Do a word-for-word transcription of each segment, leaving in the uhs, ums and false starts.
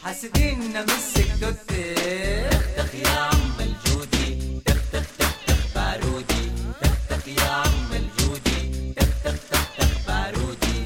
حاسدين نمسك توتي. تختخ يا عم الجودي، تختخ تختخ بارودي، تختخ يا عم الجودي، تختخ تختخ بارودي.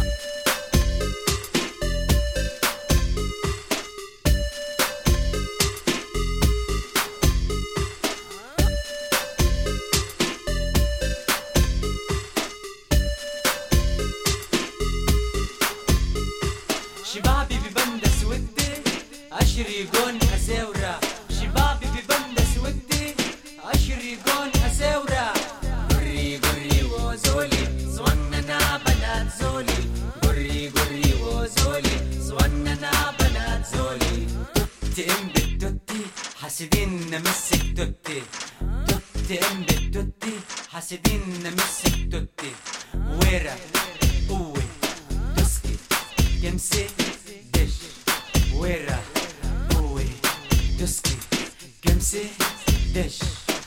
شبابي ببندس ودي أشري جون أساورة، شبابي ببندس ودي أشري جون أساورة. قري قري وزولي صوننا بنات زولي، قري قري وزولي صوننا بنات زولي. توتي ام بالتوتي حاسدين نمسك توتي، توتي ام بالتوتي حاسدين نمسك توتي. ويرا قوي تسكي كمسي دش، ويرا قوي تسكي كمسي دش.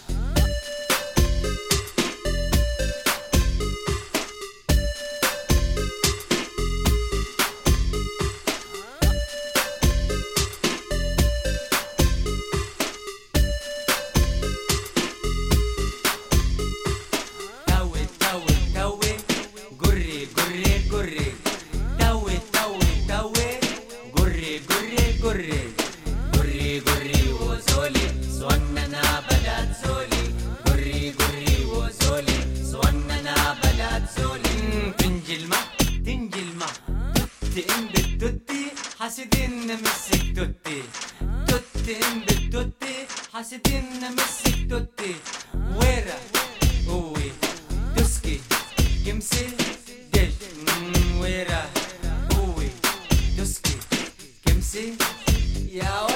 توي توي توي قري قري قري، توي توي توي قري قري قري، قري قري وزولي صوننا بلاد زولي، قري قري وزولي صوننا بلاد زولي. تنجل ما تنجل ما توتي ام بالتوتي حاسدين نمسك توتي، توتي ام بالتوتي حاسدين نمسك توتي. ويرا قوي تسكي كمسي دش، ويرا قوي تسكي كمسي يا